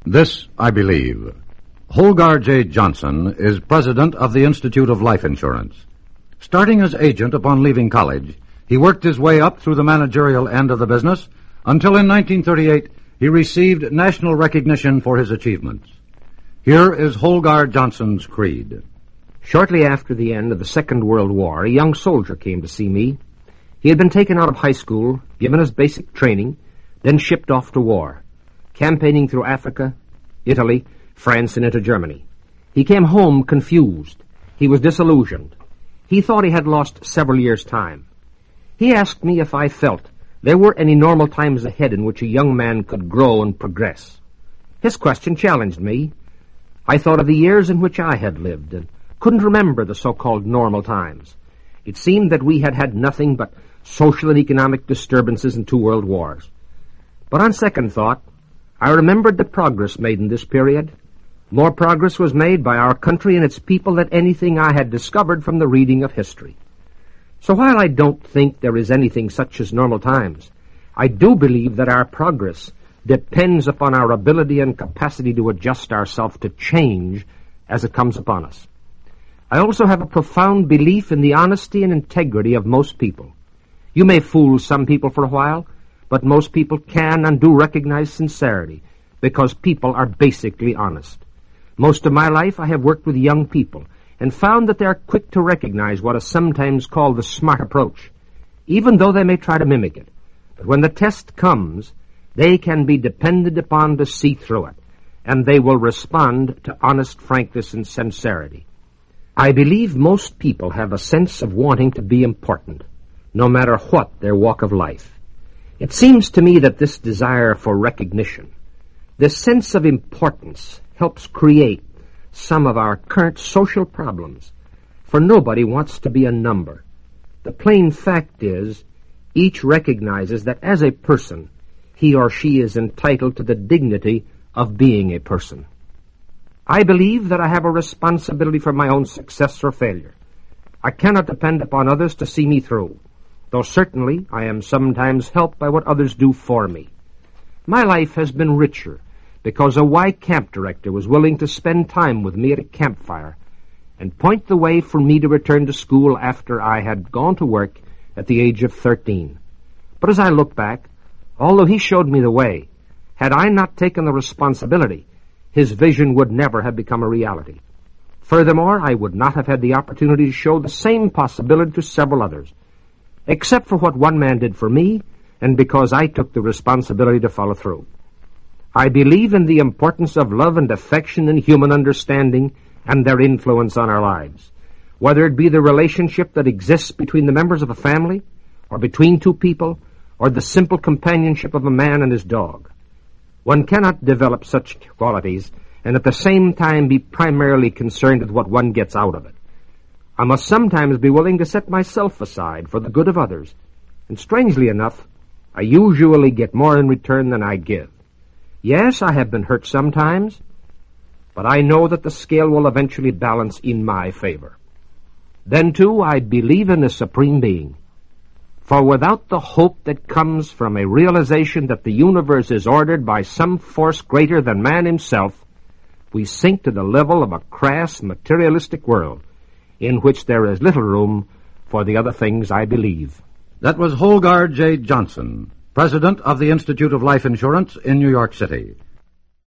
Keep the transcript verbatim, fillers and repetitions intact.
This, I believe. Holgar J. Johnson is president of the Institute of Life Insurance. Starting as agent upon leaving college, he worked his way up through the managerial end of the business until in nineteen thirty-eight he received national recognition for his achievements. Here is Holgar Johnson's creed. Shortly after the end of the Second World War, a young soldier came to see me. He had been taken out of high school, given his basic training, then shipped off to war, campaigning through Africa, Italy, France, and into Germany. He came home confused. He was disillusioned. He thought he had lost several years' time. He asked me if I felt there were any normal times ahead in which a young man could grow and progress. His question challenged me. I thought of the years in which I had lived and couldn't remember the so-called normal times. It seemed that we had had nothing but social and economic disturbances and two world wars. But on second thought, I remembered the progress made in this period. More progress was made by our country and its people than anything I had discovered from the reading of history. So while I don't think there is anything such as normal times, I do believe that our progress depends upon our ability and capacity to adjust ourselves to change as it comes upon us. I also have a profound belief in the honesty and integrity of most people. You may fool some people for a while, but most people can and do recognize sincerity because people are basically honest. Most of my life I have worked with young people and found that they are quick to recognize what is sometimes called the smart approach, even though they may try to mimic it. But when the test comes, they can be depended upon to see through it, and they will respond to honest frankness and sincerity. I believe most people have a sense of wanting to be important, no matter what their walk of life. It seems to me that this desire for recognition, this sense of importance, helps create some of our current social problems, for nobody wants to be a number. The plain fact is, each recognizes that as a person, he or she is entitled to the dignity of being a person. I believe that I have a responsibility for my own success or failure. I cannot depend upon others to see me through, though certainly I am sometimes helped by what others do for me. My life has been richer because a Y camp director was willing to spend time with me at a campfire and point the way for me to return to school after I had gone to work at the age of thirteen. But as I look back, although he showed me the way, had I not taken the responsibility, his vision would never have become a reality. Furthermore, I would not have had the opportunity to show the same possibility to several others, except for what one man did for me and because I took the responsibility to follow through. I believe in the importance of love and affection and human understanding and their influence on our lives, whether it be the relationship that exists between the members of a family, or between two people, or the simple companionship of a man and his dog. One cannot develop such qualities and at the same time be primarily concerned with what one gets out of it. I must sometimes be willing to set myself aside for the good of others, and strangely enough, I usually get more in return than I give. Yes, I have been hurt sometimes, but I know that the scale will eventually balance in my favor. Then, too, I believe in a supreme being. For without the hope that comes from a realization that the universe is ordered by some force greater than man himself, we sink to the level of a crass, materialistic world in which there is little room for the other things I believe. That was Holgar J. Johnson, president of the Institute of Life Insurance in New York City.